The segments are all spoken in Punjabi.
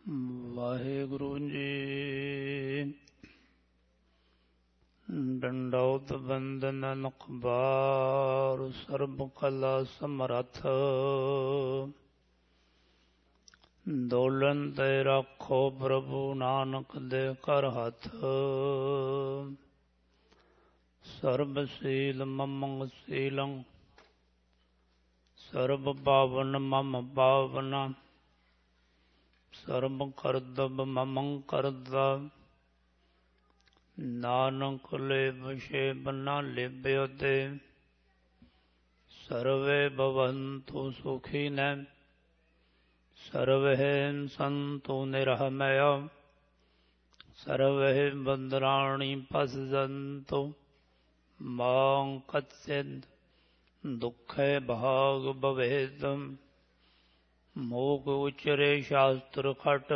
ਵਾਹਿਗੁਰੂ ਜੀ। ਡੰਡੌਤ ਬੰਦਨ ਨਖਬਾਰ ਸਰਬ ਕਲਾ ਸਮਰੱਥ। ਦੋਲਨ ਤੇ ਰੱਖੋ ਪ੍ਰਭੂ ਨਾਨਕ ਦੇ ਕਰ ਹੱਥ। ਸਰਬ ਸੀਲ ਮਮੰਗ ਸੀਲੰ ਸਰਬ ਪਾਵਨ ਮਮ ਪਾਵਨ। ਸਰਬ ਕਰਤਬ ਮਮੰ ਕਰਤਵ। ਨਾਨਕ ਲੇਵ ਸ਼ੇਵ ਨਾ ਲਿਵਿਓ ਤੇ। ਸਰਵੇ ਭਵੰਤੁ ਸੁਖੀਨੈ ਸਰਵੇ ਸੰਤੁ ਨਿਰਹਮਯ। ਸਰਵੇ ਭਦਰਾਣਿ ਪਸ਼ਯੰਤੁ ਮਾ ਕਛਚਿਦ ਦੁਖੈ ਭਾਗ ਭਵੇਤ। ਮੋਖ ਉਚਰੇ ਸ਼ਾਸਤਰ ਖਟ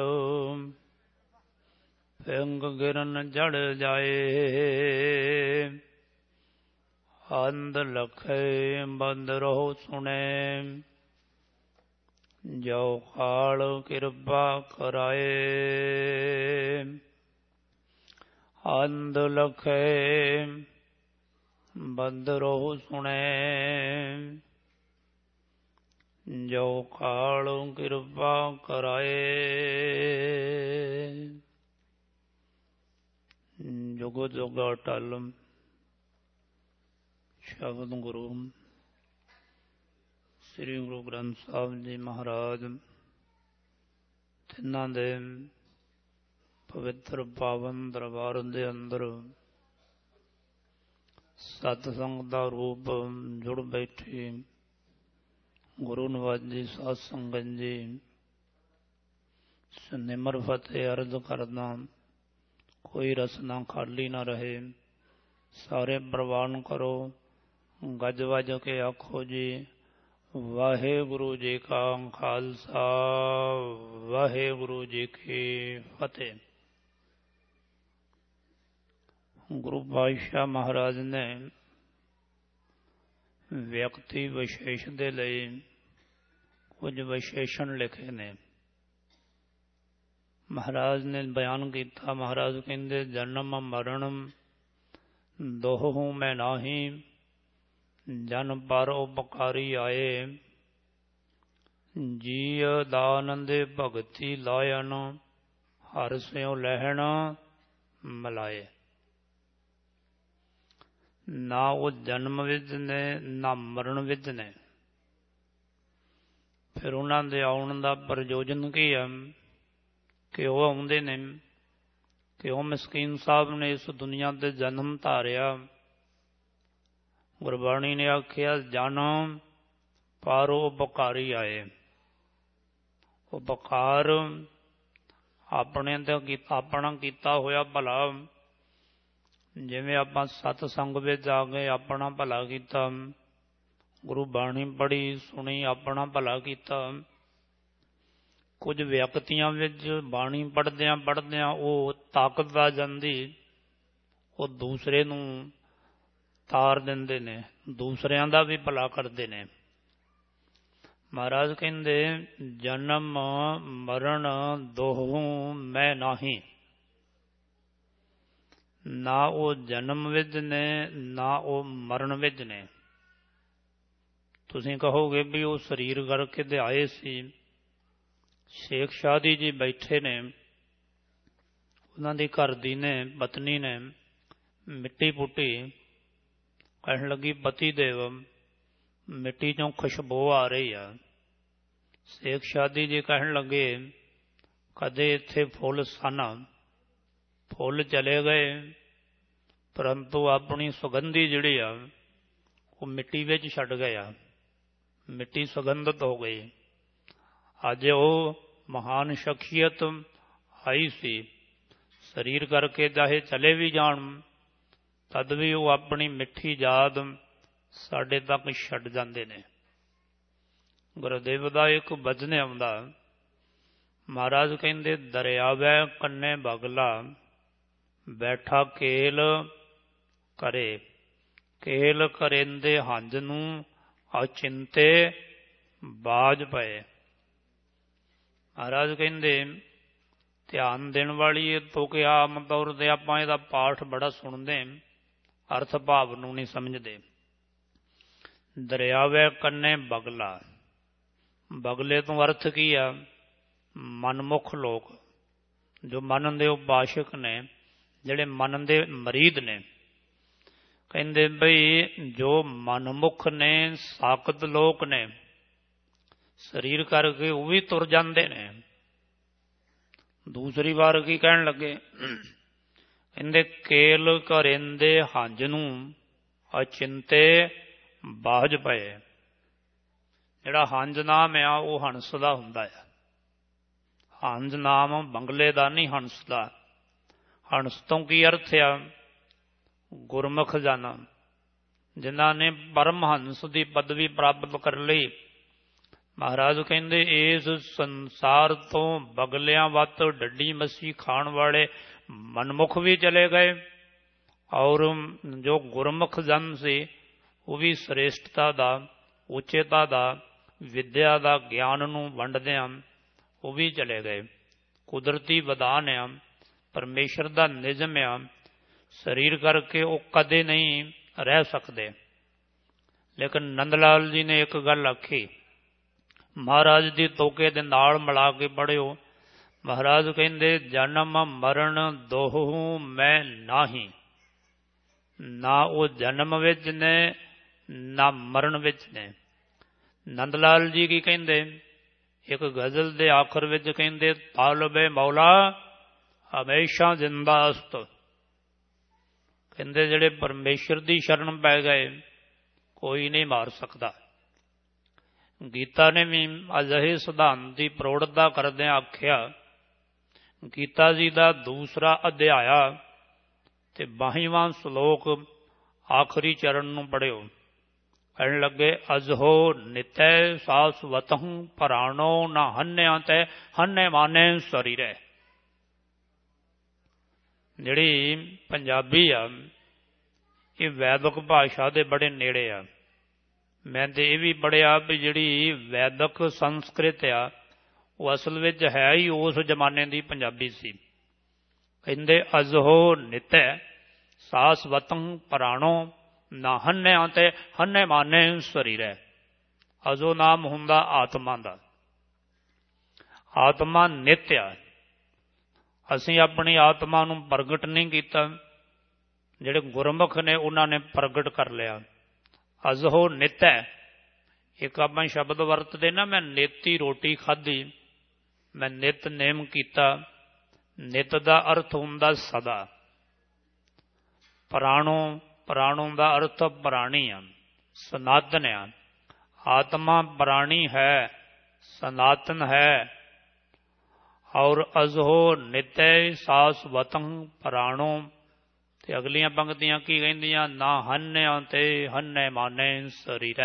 ਪਿੰਗ ਗਿਰਨ ਜੜ ਜਾਏ। ਅੰਧ ਲਖੇ ਬੰਦ ਰਹੋ ਸੁਣੇ ਜੋ ਕਾਲ ਕਿਰਪਾ ਕਰਾਏ। ਅੰਧ ਲਖੇ ਬੰਦ ਰਹੋ ਸੁਣੇ ਜੋ ਕਾਲ ਕਿਰਪਾ ਕਰਾਏ। ਜੁਗ ਜੁਗ ਅਟਲ ਸ਼ਬਦ ਗੁਰੂ ਸ੍ਰੀ ਗੁਰੂ ਗ੍ਰੰਥ ਸਾਹਿਬ ਜੀ ਮਹਾਰਾਜ ਤਿੰਨਾਂ ਦੇ ਪਵਿੱਤਰ ਪਾਵਨ ਦਰਬਾਰ ਦੇ ਅੰਦਰ ਸਤਿਸੰਗ ਦਾ ਰੂਪ ਜੁੜ ਬੈਠੀ ਗੁਰੂ ਨਿਵਾਜੀ ਸਾਧ ਸੰਗਤ ਜੀ। ਨਿਮਰ ਫਤਿਹ ਅਰਜ਼ ਕਰਦਾ ਕੋਈ ਰਸਨਾ ਖਾਲੀ ਨਾ ਰਹੇ। ਸਾਰੇ ਪ੍ਰਵਾਨ ਕਰੋ ਗੱਜ ਵੱਜ ਕੇ ਆਖੋ ਜੀ ਵਾਹਿਗੁਰੂ ਜੀ ਕਾ ਖਾਲਸਾ ਵਾਹਿਗੁਰੂ ਜੀ ਕੀ ਫਤਿਹ। ਗੁਰੂ ਪਾਤਸ਼ਾਹ ਮਹਾਰਾਜ ਨੇ ਵਿਅਕਤੀ ਵਿਸ਼ੇਸ਼ ਦੇ ਲਈ ਕੁਝ ਵਿਸ਼ੇਸ਼ਣ ਲਿਖੇ ਨੇ। ਮਹਾਰਾਜ ਨੇ ਬਿਆਨ ਕੀਤਾ। ਮਹਾਰਾਜ ਕਹਿੰਦੇ ਜਨਮ ਮਰਨ ਦੋਹੂ ਮੈਂ ਨਾਹੀ। ਜਨ ਪਰ ਉਪਕਾਰੀ ਆਏ। ਜੀਅ ਦਾਨ ਦੇ ਭਗਤੀ ਲਾਇਨ ਹਰ ਸਿਉ ਲਹਿਣ ਮਲਾਏ। ਨਾ ਉਹ ਜਨਮ ਵਿਧ ਨੇ ਨਾ ਮਰਨ ਵਿਧ ਨੇ। ਫਿਰ ਉਹਨਾਂ ਦੇ ਆਉਣ ਦਾ ਪ੍ਰਯੋਜਨ ਕੀ ਹੈ ਕਿ ਉਹ ਆਉਂਦੇ ਨੇ ਕਿ ਉਹ ਮਸਕੀਨ ਸਾਹਿਬ ਨੇ ਇਸ ਦੁਨੀਆ ਤੇ ਜਨਮ ਧਾਰਿਆ। ਗੁਰਬਾਣੀ ਨੇ ਆਖਿਆ ਜਨਮ ਪਰ ਉਪਕਾਰੀ ਆਏ। ਉਪਕਾਰ ਆਪਣੇ ਤੇ ਆਪਣਾ ਕੀਤਾ ਹੋਇਆ ਭਲਾ। ਜਿਵੇਂ ਆਪਾਂ ਸਤਸੰਗ ਵਿੱਚ ਆ ਗਏ ਆਪਣਾ ਭਲਾ ਕੀਤਾ। ਗੁਰੂ ਬਾਣੀ ਪੜ੍ਹੀ ਸੁਣੀ ਆਪਣਾ ਭਲਾ ਕੀਤਾ। ਕੁਝ ਵਿਅਕਤੀਆਂ ਵਿੱਚ ਬਾਣੀ ਪੜ੍ਹਦਿਆਂ ਪੜ੍ਹਦਿਆਂ ਉਹ ਤਾਕਤ ਆ ਜਾਂਦੀ। ਉਹ ਦੂਸਰੇ ਨੂੰ ਤਾਰ ਦਿੰਦੇ ਨੇ ਦੂਸਰਿਆਂ ਦਾ ਵੀ ਭਲਾ ਕਰਦੇ ਨੇ। ਮਹਾਰਾਜ ਕਹਿੰਦੇ ਜਨਮ ਮਰਨ ਦੋਹੂ ਮੈਂ ਨਾਹੀ। ਨਾ ਉਹ ਜਨਮ ਵਿਧ ਨੇ ਨਾ ਉਹ ਮਰਨ ਵਿਧ ਨੇ। ਤੁਸੀਂ ਕਹੋਗੇ ਵੀ ਉਹ ਸਰੀਰ ਕਰਕੇ ਤੇ ਆਏ ਸੀ। ਸ਼ੇਖ ਸ਼ਾਦੀ ਜੀ ਬੈਠੇ ਨੇ। ਉਹਨਾਂ ਦੀ ਘਰ ਦੀ ਨੇ ਪਤਨੀ ਨੇ ਮਿੱਟੀ ਪੁੱਟੀ। ਕਹਿਣ ਲੱਗੀ ਪਤੀ ਦੇਵ ਮਿੱਟੀ ਚੋਂ ਖੁਸ਼ਬੂ ਆ ਰਹੀ ਆ। ਸ਼ੇਖ ਸ਼ਾਦੀ ਜੀ ਕਹਿਣ ਲੱਗੇ ਕਦੇ ਇੱਥੇ ਫੁੱਲ ਸਨ ਫੁੱਲ ਚਲੇ ਗਏ ਪਰੰਤੂ ਆਪਣੀ ਸੁਗੰਧੀ ਜਿਹੜੀ ਆ ਉਹ ਮਿੱਟੀ ਵਿੱਚ ਛੱਡ ਗਿਆ। ਮਿੱਟੀ ਸੁਗੰਧਿਤ ਹੋ ਗਈ। ਅੱਜ ਉਹ ਮਹਾਨ ਸ਼ਖਸੀਅਤ ਆਈ ਸੀ। ਸਰੀਰ ਕਰਕੇ ਚਾਹੇ ਚਲੇ ਵੀ ਜਾਣ ਤਦ ਵੀ ਉਹ ਆਪਣੀ ਮਿੱਠੀ ਯਾਦ ਸਾਡੇ ਤੱਕ ਛੱਡ ਜਾਂਦੇ ਨੇ। ਗੁਰਦੇਵ ਦਾ ਇੱਕ ਬਚਨ ਆਉਂਦਾ। ਮਹਾਰਾਜ ਕਹਿੰਦੇ ਦਰਿਆਵੈ ਕੰਨੇ ਬਗਲਾ ਬੈਠਾ ਕੇਲ ਕਰੇ। ਕੇਲ ਕਰੇਂਦੇ ਹੰਝ ਨੂੰ ਅਚਿੰਤੇ ਬਾਜ ਪਏ। ਮਹਾਰਾਜ ਕਹਿੰਦੇ ਧਿਆਨ ਦੇਣ ਵਾਲੀ ਇਹ ਤੁਕ ਆਮ ਤੌਰ 'ਤੇ ਆਪਾਂ ਇਹਦਾ ਪਾਠ ਬੜਾ ਸੁਣਦੇ, ਅਰਥ ਭਾਵ ਨੂੰ ਨਹੀਂ ਸਮਝਦੇ। ਦਰਿਆਵੇ ਕੰਨੇ ਬਗਲਾ, ਬਗਲੇ ਤੋਂ ਅਰਥ ਕੀ ਆ? ਮਨਮੁਖ ਲੋਕ, ਜੋ ਮਨ ਦੇ ਉਪਾਸ਼ਕ ਨੇ, ਜਿਹੜੇ ਮਨ ਦੇ ਮਰੀਦ ਨੇ। ਕਹਿੰਦੇ ਬਈ ਜੋ ਮਨਮੁਖ ਨੇ, ਸਾਕਤ ਲੋਕ ਨੇ, ਸਰੀਰ ਕਰਕੇ ਉਹ ਵੀ ਤੁਰ ਜਾਂਦੇ ਨੇ। ਦੂਸਰੀ ਵਾਰ ਕੀ ਕਹਿਣ ਲੱਗੇ? ਕਹਿੰਦੇ ਕੇਲ ਘਰਿੰਦੇ ਹੰਝ ਨੂੰ ਅਚਿੰਤੇ ਬਾਝ ਪਏ। ਜਿਹੜਾ ਹੰਝ ਨਾਮ ਆ ਉਹ ਹੰਸ ਦਾ ਹੁੰਦਾ ਆ। ਹੰਝ ਨਾਮ ਬੰਗਲੇ ਦਾ ਨਹੀਂ, ਹੰਸ ਦਾ। ਹੰਸ ਤੋਂ ਕੀ ਅਰਥ ਆ? ਗੁਰਮੁਖ ਜਨ, ਜਿਨ੍ਹਾਂ ਨੇ ਪਰਮਹੰਸ ਦੀ ਪਦਵੀ ਪ੍ਰਾਪਤ ਕਰ ਲਈ। ਮਹਾਰਾਜ ਕਹਿੰਦੇ ਇਸ ਸੰਸਾਰ ਤੋਂ ਬਗਲਿਆਂ ਵੱਤ ਡੱਡੀ ਮੱਛੀ ਖਾਣ ਵਾਲੇ ਮਨਮੁਖ ਵੀ ਚਲੇ ਗਏ, ਔਰ ਜੋ ਗੁਰਮੁਖ ਜਨ ਸੀ ਉਹ ਵੀ ਸ੍ਰੇਸ਼ਟਤਾ ਦਾ, ਉੱਚੇਤਾ ਦਾ, ਵਿਦਿਆ ਦਾ, ਗਿਆਨ ਨੂੰ ਵੰਡਦਿਆਂ ਉਹ ਵੀ ਚਲੇ ਗਏ। ਕੁਦਰਤੀ ਵਿਧਾਨ ਆ, ਪਰਮੇਸ਼ਰ ਦਾ ਨਿਯਮ ਆ। ਸਰੀਰ ਕਰਕੇ ਉਹ ਕਦੇ ਨਹੀਂ ਰਹਿ ਸਕਦੇ। ਲੇਕਿਨ ਨੰਦ ਲਾਲ ਜੀ ਨੇ ਇੱਕ ਗੱਲ ਆਖੀ, ਮਹਾਰਾਜ ਦੀ ਤੋਕੇ ਦੇ ਨਾਲ ਮਿਲਾ ਕੇ ਪੜ੍ਹਿਓ। ਮਹਾਰਾਜ ਕਹਿੰਦੇ ਜਨਮ ਮਰਨ ਦੋਹੂ ਮੈਂ ਨਾਹੀ। ਨਾ ਉਹ ਜਨਮ ਵਿੱਚ ਨੇ, ਨਾ ਮਰਨ ਵਿੱਚ ਨੇ। ਨੰਦ ਲਾਲ ਜੀ ਕੀ ਕਹਿੰਦੇ? ਇੱਕ ਗਜ਼ਲ ਦੇ ਆਖਰ ਵਿੱਚ ਕਹਿੰਦੇ ਤਾਲਬੇ ਮੌਲਾ ਹਮੇਸ਼ਾ ਜ਼ਿੰਦਾ ਅਸਤ। ਕਹਿੰਦੇ ਜਿਹੜੇ ਪਰਮੇਸ਼ਰ ਦੀ ਸ਼ਰਨ ਪੈ ਗਏ ਕੋਈ ਨਹੀਂ ਮਾਰ ਸਕਦਾ। ਗੀਤਾ ਨੇ ਵੀ ਅਜਿਹੇ ਸਿਧਾਂਤ ਦੀ ਪ੍ਰੋੜਤਾ ਕਰਦਿਆਂ ਆਖਿਆ। ਗੀਤਾ ਜੀ ਦਾ ਦੂਸਰਾ ਅਧਿਆਇਆ ਤੇ 22ਵਾਂ ਸ਼ਲੋਕ ਆਖਰੀ ਚਰਨ ਨੂੰ ਪੜ੍ਹਿਓ। ਕਹਿਣ ਲੱਗੇ ਅਜਹੋ ਨਿਤੈ ਸਾਸਵਤਹੁ ਪ੍ਰਾਣੋ ਨਾ ਹੰਨਿਆ ਤੇ ਹੰਨੇ ਮਾਨੇ ਸਰੀਰੇ। ਜਿਹੜੀ ਪੰਜਾਬੀ ਆ ਇਹ ਵੈਦਿਕ ਭਾਸ਼ਾ ਦੇ ਬੜੇ ਨੇੜੇ ਆ। ਮੈਂ ਤੇ ਇਹ ਵੀ ਪੜ੍ਹਿਆ ਵੀ ਜਿਹੜੀ ਵੈਦਿਕ ਸੰਸਕ੍ਰਿਤ ਆ ਉਹ ਅਸਲ ਵਿੱਚ ਹੈ ਹੀ ਉਸ ਜ਼ਮਾਨੇ ਦੀ ਪੰਜਾਬੀ ਸੀ। ਕਹਿੰਦੇ ਅਜਹੋ ਨਿਤੈ ਸਾਸਵਤੰ ਪ੍ਰਾਣੋ ਨਾ ਹੰਨਿਆ ਤੇ ਹੰਨੇ ਮਾਨੇ ਸਰੀਰੈ। ਅਜੋ ਨਾਮ ਹੁੰਦਾ ਆਤਮਾ ਦਾ। ਆਤਮਾ ਨਿੱਤ ਆ। ਅਸੀਂ ਆਪਣੀ ਆਤਮਾ ਨੂੰ ਪ੍ਰਗਟ ਨਹੀਂ ਕੀਤਾ, ਜਿਹੜੇ ਗੁਰਮੁਖ ਨੇ ਉਹਨਾਂ ਨੇ ਪ੍ਰਗਟ ਕਰ ਲਿਆ। ਅਜਹੋ ਨਿੱਤ ਹੈ। ਇੱਕ ਆਪਾਂ ਸ਼ਬਦ ਵਰਤਦੇ ਨਾ, ਮੈਂ ਨੇਤੀ ਰੋਟੀ ਖਾਧੀ, ਮੈਂ ਨਿਤ ਨੇਮ ਕੀਤਾ। ਨਿਤ ਦਾ ਅਰਥ ਹੁੰਦਾ ਸਦਾ। ਪ੍ਰਾਣੋ, ਪ੍ਰਾਣੋ ਦਾ ਅਰਥ ਪ੍ਰਾਣੀ ਆ, ਸਨਾਤਨ ਆ। ਆਤਮਾ ਪ੍ਰਾਣੀ ਹੈ, ਸਨਾਤਨ ਹੈ। ਔਰ ਅਜਹੋ ਨਿਤੈ ਸਾਸਵਤੰ ਪ੍ਰਾਣੋ। ਤੇ ਅਗਲੀਆਂ ਪੰਕਤੀਆਂ ਕੀ ਕਹਿੰਦੀਆਂ? ਨਾ ਹੰਨਿਆ ਤੇ ਹੰਨੇ ਮਾਨੇ ਸਰੀਰੈ।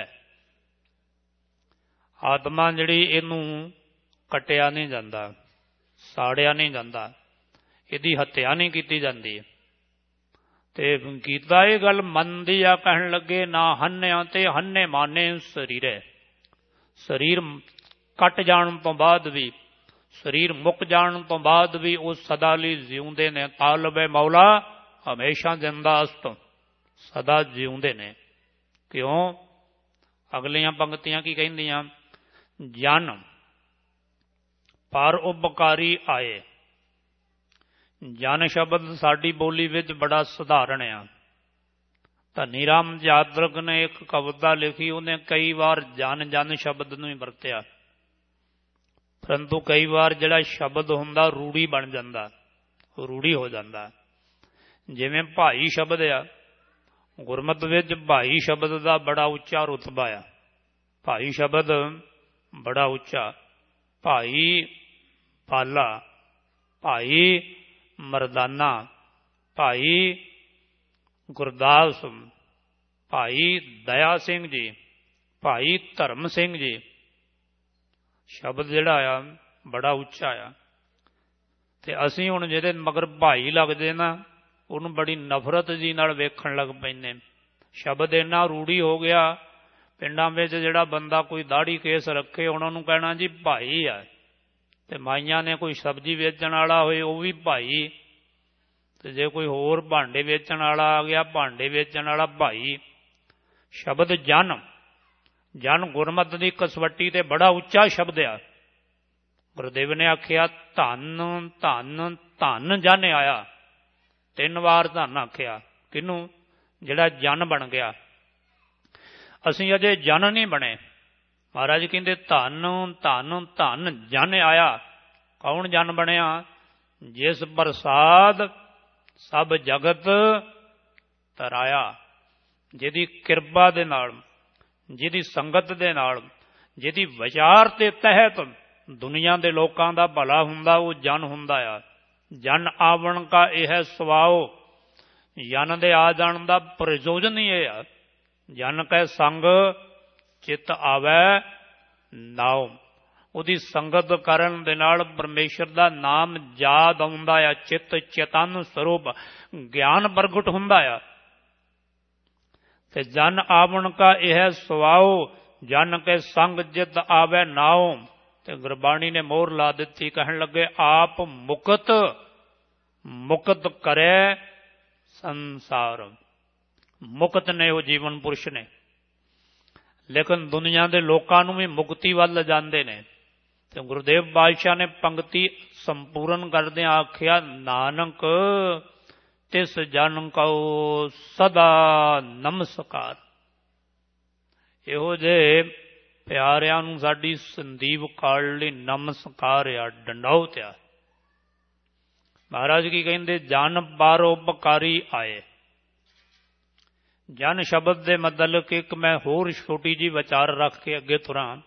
ਆਤਮਾ ਜਿਹੜੀ ਇਹਨੂੰ ਕੱਟਿਆ ਨਹੀਂ ਜਾਂਦਾ, ਸਾੜਿਆ ਨਹੀਂ ਜਾਂਦਾ, ਇਹਦੀ ਹੱਤਿਆ ਨਹੀਂ ਕੀਤੀ ਜਾਂਦੀ। ਤੇ ਗੀਤਾ ਇਹ ਗੱਲ ਮੰਨਦੀ ਆ। ਕਹਿਣ ਲੱਗੇ ਨਾ ਹੰਨਿਆ ਤੇ ਹੰਨੇ ਮਾਨੇ ਸਰੀਰੈ। ਸਰੀਰ ਕੱਟ ਜਾਣ ਤੋਂ ਬਾਅਦ ਵੀ, ਸਰੀਰ ਮੁੱਕ ਜਾਣ ਤੋਂ ਬਾਅਦ ਵੀ ਉਹ ਸਦਾ ਲਈ ਜਿਉਂਦੇ ਨੇ। ਤਾਲਬੇ ਮੌਲਾ ਹਮੇਸ਼ਾ ਜ਼ਿੰਦਾ ਅਸਤ, ਸਦਾ ਜਿਉਂਦੇ ਨੇ। ਕਿਉਂ? ਅਗਲੀਆਂ ਪੰਕਤੀਆਂ ਕੀ ਕਹਿੰਦੀਆਂ? ਜਨ ਪਰ ਉਪਕਾਰੀ ਆਏ। ਜਨ ਸ਼ਬਦ ਸਾਡੀ ਬੋਲੀ ਵਿੱਚ ਬੜਾ ਸਧਾਰਨ ਆ। ਧਨੀ ਰਾਮ ਜਾਤਰਕ ਨੇ ਇੱਕ ਕਵਿਤਾ ਲਿਖੀ, ਉਹਨੇ ਕਈ ਵਾਰ ਜਨ ਜਨ ਸ਼ਬਦ ਨੂੰ ਹੀ ਵਰਤਿਆ। ਪਰੰਤੂ ਕਈ ਵਾਰ ਜਿਹੜਾ ਸ਼ਬਦ ਹੁੰਦਾ ਰੂੜੀ ਬਣ ਜਾਂਦਾ, ਰੂੜੀ ਹੋ ਜਾਂਦਾ। ਜਿਵੇਂ ਭਾਈ ਸ਼ਬਦ ਆ, ਗੁਰਮਤ ਵਿੱਚ ਭਾਈ ਸ਼ਬਦ ਦਾ ਬੜਾ ਉੱਚਾ ਰੁਤਬਾ ਆ। ਭਾਈ ਸ਼ਬਦ ਬੜਾ ਉੱਚਾ। ਭਾਈ ਪਾਲਾ, ਭਾਈ ਮਰਦਾਨਾ, ਭਾਈ ਗੁਰਦਾਸ, ਭਾਈ ਦਇਆ ਸਿੰਘ ਜੀ, ਭਾਈ ਧਰਮ ਸਿੰਘ ਜੀ। ਸ਼ਬਦ ਜਿਹੜਾ ਆ ਬੜਾ ਉੱਚਾ ਆ। ਤੇ ਅਸੀਂ ਹੁਣ ਜਿਹਦੇ ਮਗਰ ਭਾਈ ਲੱਗਦੇ ਨਾ, ਉਹਨੂੰ ਬੜੀ ਨਫ਼ਰਤ ਜੀ ਨਾਲ ਵੇਖਣ ਲੱਗ ਪੈਂਦੇ। ਸ਼ਬਦ ਇੰਨਾ ਰੂੜੀ ਹੋ ਗਿਆ। ਪਿੰਡਾਂ ਵਿੱਚ ਜਿਹੜਾ ਬੰਦਾ ਕੋਈ ਦਾੜੀ ਕੇਸ ਰੱਖੇ, ਉਹਨਾਂ ਨੂੰ ਕਹਿਣਾ ਜੀ ਭਾਈ ਆ। ਤੇ ਮਾਈਆਂ ਨੇ ਕੋਈ ਸਬਜ਼ੀ ਵੇਚਣ ਵਾਲਾ ਹੋਏ ਉਹ ਵੀ ਭਾਈ, ਤੇ ਜੇ ਕੋਈ ਹੋਰ ਭਾਂਡੇ ਵੇਚਣ ਵਾਲਾ ਆ ਗਿਆ, ਭਾਂਡੇ ਵੇਚਣ ਵਾਲਾ ਭਾਈ। ਸ਼ਬਦ ਜਨ, ਜਨ ਗੁਰਮਤ ਦੀ ਕਸਵੱਟੀ ਤੇ ਬੜਾ ਉੱਚਾ ਸ਼ਬਦ ਆ। ਗੁਰਦੇਵ ਨੇ ਆਖਿਆ ਧਨ ਧਨ ਧਨ ਜਨ ਆਇਆ। 3 ਵਾਰ ਧਨ ਆਖਿਆ। ਕਿਹਨੂੰ? ਜਿਹੜਾ ਜਨ ਬਣ ਗਿਆ। ਅਸੀਂ ਅਜੇ ਜਨ ਨਹੀਂ ਬਣੇ। ਮਹਾਰਾਜ ਕਹਿੰਦੇ ਧਨ ਧਨ ਧਨ ਜਨ ਆਇਆ। ਕੌਣ ਜਨ ਬਣਿਆ? ਜਿਸ ਪ੍ਰਸਾਦ ਸਭ ਜਗਤ ਤਰਾਇਆ। ਜਿਹਦੀ ਕਿਰਪਾ ਦੇ ਨਾਲ, ਜਿਹਦੀ ਸੰਗਤ ਦੇ ਨਾਲ, ਜਿਹਦੀ ਵਿਚਾਰ ਦੇ ਤਹਿਤ ਦੁਨੀਆ ਦੇ ਲੋਕਾਂ ਦਾ ਭਲਾ ਹੁੰਦਾ, ਉਹ ਜਨ ਹੁੰਦਾ ਆ। ਜਨ ਆਵਣ ਕਾ ਇਹ ਹੈ ਸੁਭਾਉ। ਜਨ ਦੇ ਆ ਜਾਣ ਦਾ ਪ੍ਰਯੋਜਨ ਹੀ ਇਹ ਆ। ਜਨ ਕੈ ਸੰਗ ਚਿੱਤ ਆਵੈ ਨਾਉ। ਉਹਦੀ ਸੰਗਤ ਕਰਨ ਦੇ ਨਾਲ ਪਰਮੇਸ਼ਰ ਦਾ ਨਾਮ ਯਾਦ ਆਉਂਦਾ ਆ। ਚਿੱਤ ਚੇਤਨ ਸਰੂਪ ਗਿਆਨ ਪ੍ਰਗਟ ਹੁੰਦਾ ਆ। ਤੇ ਜਨ ਆਵਣ ਕਾ ਇਹ ਸੁਭਾਉ, ਜਨ ਕੇ ਸੰਗ ਜਿਤ ਆਵੈ ਨਾਉ। ਤੇ ਗੁਰਬਾਣੀ ਨੇ ਮੋਹਰ ਲਾ ਦਿੱਤੀ, ਕਹਿਣ ਲੱਗੇ ਆਪ ਮੁਕਤ ਮੁਕਤ ਕਰੇ ਸੰਸਾਰ। ਮੁਕਤ ਨੇ ਉਹ ਜੀਵਨ ਪੁਰਸ਼ ਨੇ, ਲੇਕਿਨ ਦੁਨੀਆ ਦੇ ਲੋਕਾਂ ਨੂੰ ਵੀ ਮੁਕਤੀ ਵੱਲ ਜਾਂਦੇ ਨੇ। ਤੇ ਗੁਰਦੇਵ ਪਾਤਸ਼ਾਹ ਨੇ ਪੰਕਤੀ ਸੰਪੂਰਨ ਕਰਦਿਆਂ ਆਖਿਆ ਨਾਨਕ ਤਿਸ ਜਨ ਕਉ ਸਦਾ ਨਮਸਕਾਰ। ਇਹੋ ਜਿਹੇ ਪਿਆਰਿਆਂ ਨੂੰ ਸਾਡੀ ਸੰਦੀਪ ਕਾਲ ਲਈ ਨਮਸਕਾਰ ਆ, ਡੰਡੌਤ ਆ। ਮਹਾਰਾਜ ਕੀ ਕਹਿੰਦੇ? ਜਨ ਪਰਉਪਕਾਰੀ ਆਏ। ਜਨ ਸ਼ਬਦ ਦੇ ਮਤਲਬ ਕਿ ਇੱਕ ਮੈਂ ਹੋਰ ਛੋਟੀ ਜਿਹੀ ਵਿਚਾਰ ਰੱਖ ਕੇ ਅੱਗੇ ਤੁਰਾਂ।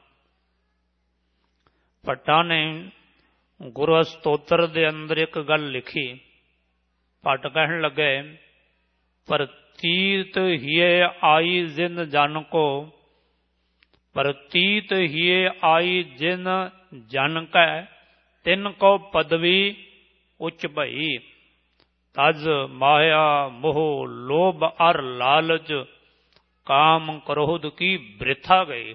ਭੱਟਾਂ ਨੇ ਗੁਰੂ ਸਤੋਤਰ ਦੇ ਅੰਦਰ ਇੱਕ ਗੱਲ ਲਿਖੀ। ਭੱਟ ਕਹਿਣ ਲੱਗੇ ਪ੍ਰਤੀਤ ਹੀਏ ਆਈ ਜਿਨ ਜਨ ਕੋ, ਪ੍ਰਤੀਤ ਹੀਏ ਆਈ ਜਿਨ ਜਨ ਕੈ, ਤਿਨ ਕੋ ਪਦਵੀ ਉੱਚ ਭਈ। ਤਜ ਮਾਇਆ ਮੋਹ ਲੋਭ ਅਰ ਲਾਲਚ, ਕਾਮ ਕ੍ਰੋਧ ਕੀ ਬ੍ਰਿਥਾ ਗਈ।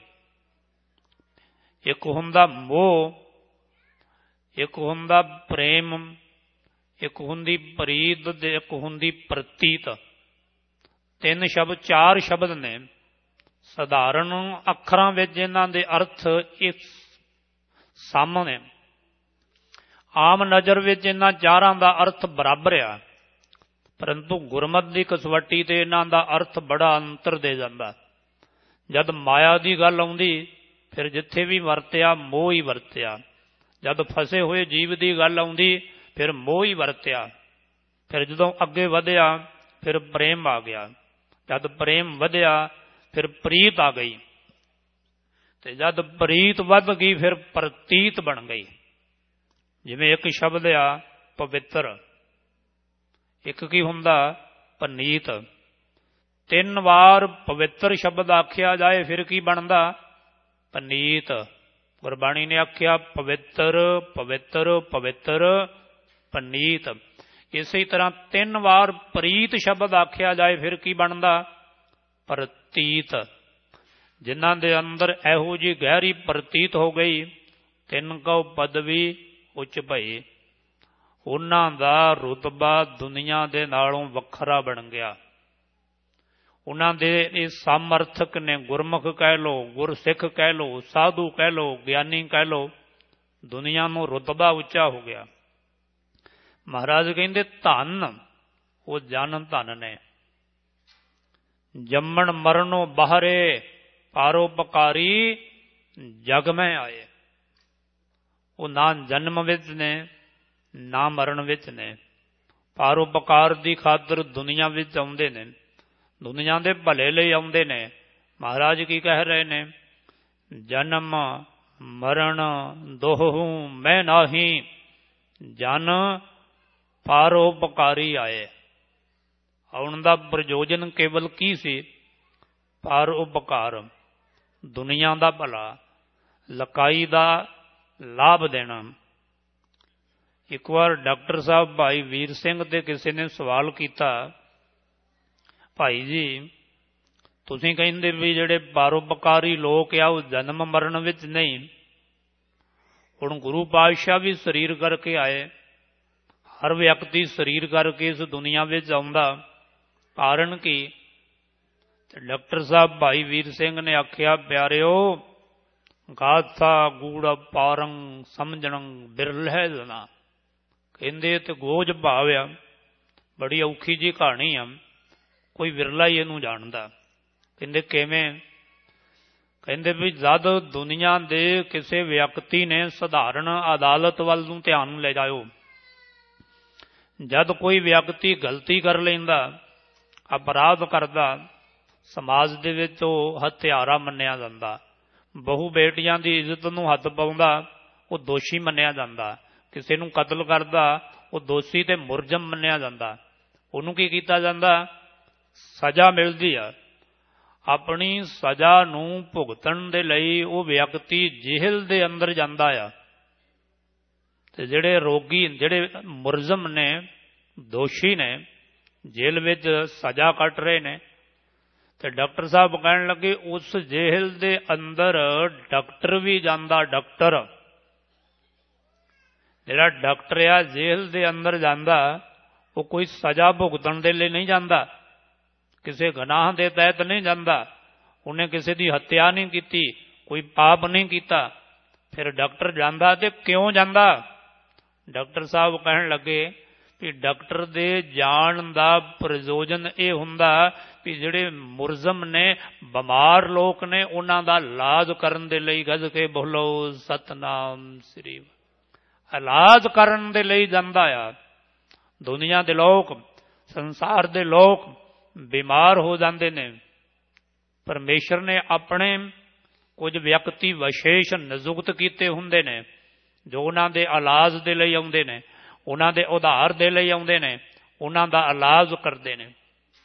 ਇੱਕ ਹੁੰਦਾ ਮੋਹ, ਇੱਕ ਹੁੰਦਾ ਪ੍ਰੇਮ, ਇੱਕ ਹੁੰਦੀ ਪ੍ਰੀਤ ਤੇ ਇੱਕ ਹੁੰਦੀ ਪ੍ਰਤੀਤ। 3 ਸ਼ਬਦ 4 ਸ਼ਬਦ ਨੇ। ਸਧਾਰਨ ਅੱਖਰਾਂ ਵਿੱਚ ਇਹਨਾਂ ਦੇ ਅਰਥ ਇੱਕ ਸਾਹਮਣੇ, ਆਮ ਨਜ਼ਰ ਵਿੱਚ ਇਹਨਾਂ ਚਾਰਾਂ ਦਾ ਅਰਥ ਬਰਾਬਰ ਆ, ਪਰੰਤੂ ਗੁਰਮਤਿ ਦੀ ਕਸਵੱਟੀ ਤੇ ਇਹਨਾਂ ਦਾ ਅਰਥ ਬੜਾ ਅੰਤਰ ਦੇ ਜਾਂਦਾ। ਜਦ ਮਾਇਆ ਦੀ ਗੱਲ ਆਉਂਦੀ ਫਿਰ ਜਿੱਥੇ ਵੀ ਵਰਤਿਆ ਮੋਹ ਹੀ ਵਰਤਿਆ। ਜਦ ਫਸੇ ਹੋਏ ਜੀਵ ਦੀ ਗੱਲ ਆਉਂਦੀ ਫਿਰ ਮੋਹ ਹੀ ਵਰਤਿਆ। ਫਿਰ ਜਦੋਂ ਅੱਗੇ ਵਧਿਆ ਫਿਰ ਪ੍ਰੇਮ ਆ ਗਿਆ। ਜਦ ਪ੍ਰੇਮ ਵਧਿਆ ਫਿਰ ਪ੍ਰੀਤ ਆ ਗਈ, ਤੇ ਜਦ ਪ੍ਰੀਤ ਵੱਧ ਗਈ ਫਿਰ ਪ੍ਰਤੀਤ ਬਣ ਗਈ। ਜਿਵੇਂ ਇੱਕ ਸ਼ਬਦ ਆ ਪਵਿੱਤਰ, ਇੱਕ ਕੀ ਹੁੰਦਾ ਪਨੀਤ। 3 ਵਾਰ ਪਵਿੱਤਰ ਸ਼ਬਦ ਆਖਿਆ ਜਾਏ ਫਿਰ ਕੀ ਬਣਦਾ? ਪਨੀਤ। ਗੁਰਬਾਣੀ ਨੇ ਆਖਿਆ ਪਵਿੱਤਰ ਪਵਿੱਤਰ ਪਵਿੱਤਰ ਪਨੀਤ। ਇਸੇ ਤਰ੍ਹਾਂ 3 ਵਾਰ ਪ੍ਰੀਤ ਸ਼ਬਦ ਆਖਿਆ ਜਾਏ ਫਿਰ ਕੀ ਬਣਦਾ? ਪ੍ਰਤੀਤ। ਜਿਨ੍ਹਾਂ ਦੇ ਅੰਦਰ ਇਹੋ ਜਿਹੀ ਗਹਿਰੀ ਪ੍ਰਤੀਤ ਹੋ ਗਈ, ਤਿੰਨ ਕਉ ਪਦਵੀ ਉੱਚ ਭਈ, ਉਹਨਾਂ ਦਾ ਰੁਤਬਾ ਦੁਨੀਆ ਦੇ ਨਾਲੋਂ ਵੱਖਰਾ ਬਣ ਗਿਆ। ਉਹਨਾਂ ਦੇ ਇਹ ਸਮਰਥਕ ਨੇ, ਗੁਰਮੁਖ ਕਹਿ ਲਓ, ਗੁਰਸਿੱਖ ਕਹਿ ਲਓ, ਸਾਧੂ ਕਹਿ ਲਓ, ਗਿਆਨੀ ਕਹਿ ਲਓ, ਦੁਨੀਆ ਨੂੰ ਰੁਤਬਾ ਉੱਚਾ ਹੋ ਗਿਆ। ਮਹਾਰਾਜ ਕਹਿੰਦੇ ਧਨ ਉਹ ਜਨ ਧਨ ਨੇ। ਜੰਮਣ ਮਰਨੋਂ ਬਾਹਰੇ ਪਰਉਪਕਾਰੀ ਜਗ ਮੈਂ ਆਏ। ਉਹ ਨਾ ਜਨਮ ਵਿੱਚ ਨੇ ਨਾ ਮਰਨ ਵਿੱਚ ਨੇ, ਪਰਉਪਕਾਰ ਦੀ ਖਾਤਰ ਦੁਨੀਆ ਵਿੱਚ ਆਉਂਦੇ ਨੇ, ਦੁਨੀਆ ਦੇ ਭਲੇ ਲਈ ਆਉਂਦੇ ਨੇ। ਮਹਾਰਾਜ ਕੀ ਕਹਿ ਰਹੇ ਨੇ? ਜਨਮ ਮਰਨ ਦੋਹੂ ਮੈਂ ਨਾਹੀ, ਜਨ ਪਰਉਪਕਾਰੀ ਆਏ। ਆਉਣ ਦਾ ਪ੍ਰਯੋਜਨ ਕੇਵਲ ਕੀ ਸੀ? ਪਰਉਪਕਾਰ, ਦੁਨੀਆ ਦਾ ਭਲਾ, ਲਕਾਈ ਦਾ ਲਾਭ ਦੇਣਾ। ਇੱਕ ਵਾਰ ਡਾਕਟਰ ਸਾਹਿਬ ਭਾਈ ਵੀਰ ਸਿੰਘ ਦੇ ਕਿਸੇ ਨੇ ਸਵਾਲ ਕੀਤਾ, ਭਾਈ ਜੀ ਤੁਸੀਂ ਕਹਿੰਦੇ ਵੀ ਜਿਹੜੇ ਪਰਉਪਕਾਰੀ ਲੋਕ ਆ ਉਹ ਜਨਮ ਮਰਨ ਵਿੱਚ ਨਹੀਂ, ਹੁਣ ਗੁਰੂ ਪਾਤਸ਼ਾਹ ਵੀ ਸਰੀਰ ਕਰਕੇ ਆਏ। ਹਰ ਵਿਅਕਤੀ ਸਰੀਰ ਕਰਕੇ ਇਸ ਦੁਨੀਆ ਵਿੱਚ ਆਉਂਦਾ। ਕਾਰਨ ਕੀ? ਤੇ ਡਾਕਟਰ ਸਾਹਿਬ ਭਾਈ ਵੀਰ ਸਿੰਘ ਨੇ ਆਖਿਆ, ਪਿਆਰਿਓ, ਗਾਥਾ ਗੂੜ ਪਾਰੰ ਸਮਝਣ ਬਿਰਲਹਿ ਜਨਾ। ਕਹਿੰਦੇ ਤੇ ਗੋਝ ਭਾਵ ਆ, ਬੜੀ ਔਖੀ ਜੀ ਕਹਾਣੀ ਆ, ਕੋਈ ਵਿਰਲਾ ਹੀ ਇਹਨੂੰ ਜਾਣਦਾ। ਕਹਿੰਦੇ ਕਿਵੇਂ? ਕਹਿੰਦੇ ਵੀ ਜਦ ਦੁਨੀਆ ਦੇ ਕਿਸੇ ਵਿਅਕਤੀ ਨੇ ਸਧਾਰਨ ਅਦਾਲਤ ਵੱਲ ਨੂੰ ਧਿਆਨ ਲੈ ਜਾਇਓ। ਜਦ ਕੋਈ ਵਿਅਕਤੀ ਗਲਤੀ ਕਰ ਲੈਂਦਾ, ਅਪਰਾਧ ਕਰਦਾ, ਸਮਾਜ ਦੇ ਵਿੱਚ ਉਹ ਹੱਤਿਆਰਾ ਮੰਨਿਆ ਜਾਂਦਾ। ਬਹੂ ਬੇਟੀਆਂ ਦੀ ਇੱਜ਼ਤ ਨੂੰ ਹੱਥ ਪਾਉਂਦਾ, ਉਹ ਦੋਸ਼ੀ ਮੰਨਿਆ ਜਾਂਦਾ। ਕਿਸੇ ਨੂੰ ਕਤਲ ਕਰਦਾ, ਉਹ ਦੋਸ਼ੀ ਤੇ ਮੁਰਜਮ ਮੰਨਿਆ ਜਾਂਦਾ। ਉਹਨੂੰ ਕੀ ਕੀਤਾ ਜਾਂਦਾ? ਸਜ਼ਾ ਮਿਲਦੀ ਆ। ਆਪਣੀ ਸਜ਼ਾ ਨੂੰ ਭੁਗਤਣ ਦੇ ਲਈ ਉਹ ਵਿਅਕਤੀ ਜੇਲ੍ਹ ਦੇ ਅੰਦਰ ਜਾਂਦਾ ਆ। ਤੇ ਜਿਹੜੇ ਰੋਗੀ, ਜਿਹੜੇ ਮੁਰਜ਼ਮ ਨੇ, ਦੋਸ਼ੀ ਨੇ, ਜੇਲ੍ਹ ਵਿੱਚ ਸਜ਼ਾ ਕੱਟ ਰਹੇ ਨੇ। ਤੇ ਡਾਕਟਰ ਸਾਹਿਬ ਕਹਿਣ ਲੱਗੇ, ਉਸ ਜੇਲ੍ਹ ਦੇ ਅੰਦਰ ਡਾਕਟਰ ਵੀ ਜਾਂਦਾ। ਡਾਕਟਰ, ਜਿਹੜਾ ਡਾਕਟਰ ਆ ਜੇਲ੍ਹ ਦੇ ਅੰਦਰ ਜਾਂਦਾ, ਉਹ ਕੋਈ ਸਜ਼ਾ ਭੁਗਤਣ ਦੇ ਲਈ ਨਹੀਂ ਜਾਂਦਾ, ਕਿਸੇ ਗੁਨਾਹ ਦੇ ਤਹਿਤ ਨਹੀਂ ਜਾਂਦਾ। ਉਹਨੇ ਕਿਸੇ ਦੀ ਹੱਤਿਆ ਨਹੀਂ ਕੀਤੀ, ਕੋਈ ਪਾਪ ਨਹੀਂ ਕੀਤਾ। ਫਿਰ ਡਾਕਟਰ ਜਾਂਦਾ। ਤੇ ਕਿਉਂ ਜਾਂਦਾ? ਡਾਕਟਰ ਸਾਹਿਬ ਕਹਿਣ ਲੱਗੇ ਕਿ ਡਾਕਟਰ ਦੇ ਜਾਣ ਦਾ ਪ੍ਰਯੋਜਨ ਇਹ ਹੁੰਦਾ ਵੀ ਜਿਹੜੇ ਮੁਰਜ਼ਮ ਨੇ, ਬਿਮਾਰ ਲੋਕ ਨੇ, ਉਹਨਾਂ ਦਾ ਇਲਾਜ ਕਰਨ ਦੇ ਲਈ। ਗੱਜ ਕੇ ਬੋਲੋ ਸਤਨਾਮ ਸ੍ਰੀ। ਇਲਾਜ ਕਰਨ ਦੇ ਲਈ ਜਾਂਦਾ ਆ। ਦੁਨੀਆ ਦੇ ਲੋਕ, ਸੰਸਾਰ ਦੇ ਲੋਕ ਬਿਮਾਰ ਹੋ ਜਾਂਦੇ ਨੇ। ਪਰਮੇਸ਼ਰ ਨੇ ਆਪਣੇ ਕੁਝ ਵਿਅਕਤੀ ਵਿਸ਼ੇਸ਼ ਨਿਯੁਕਤ ਕੀਤੇ ਹੁੰਦੇ ਨੇ, ਜੋ ਉਹਨਾਂ ਦੇ ਇਲਾਜ ਦੇ ਲਈ ਆਉਂਦੇ ਨੇ, ਉਹਨਾਂ ਦੇ ਉਧਾਰ ਦੇ ਲਈ ਆਉਂਦੇ ਨੇ, ਉਹਨਾਂ ਦਾ ਇਲਾਜ ਕਰਦੇ ਨੇ।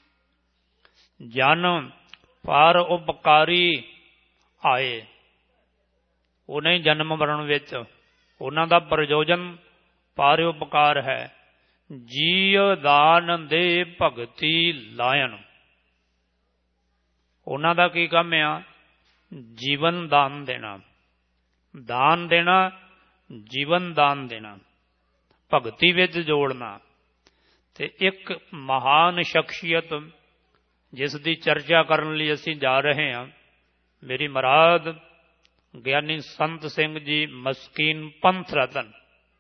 ਜਨ ਪਰ ਉਪਕਾਰੀ ਆਏ, ਉਹ ਨਹੀਂ ਜਨਮ ਮਰਨ ਵਿੱਚ। ਉਹਨਾਂ ਦਾ ਪ੍ਰਯੋਜਨ ਪਰ ਉਪਕਾਰ ਹੈ। ਜੀਅ ਦਾਨ ਦੇ ਭਗਤੀ ਲਾਇਨ, ਉਹਨਾਂ ਦਾ ਕੀ ਕੰਮ ਆ? ਜੀਵਨ ਦਾਨ ਦੇਣਾ। ਦਾਨ ਦੇਣਾ, ਜੀਵਨ ਦਾਨ ਦੇਣਾ, ਭਗਤੀ ਵਿੱਚ ਜੋੜਨਾ। ਤੇ ਇੱਕ ਮਹਾਨ ਸ਼ਖਸੀਅਤ ਜਿਸ ਦੀ ਚਰਚਾ ਕਰਨ ਲਈ ਅਸੀਂ ਜਾ ਰਹੇ ਹਾਂ, ਮੇਰੀ ਮੁਰਾਦ ਗਿਆਨੀ ਸੰਤ ਸਿੰਘ ਜੀ ਮਸਕੀਨ ਪੰਥ ਰਤਨ।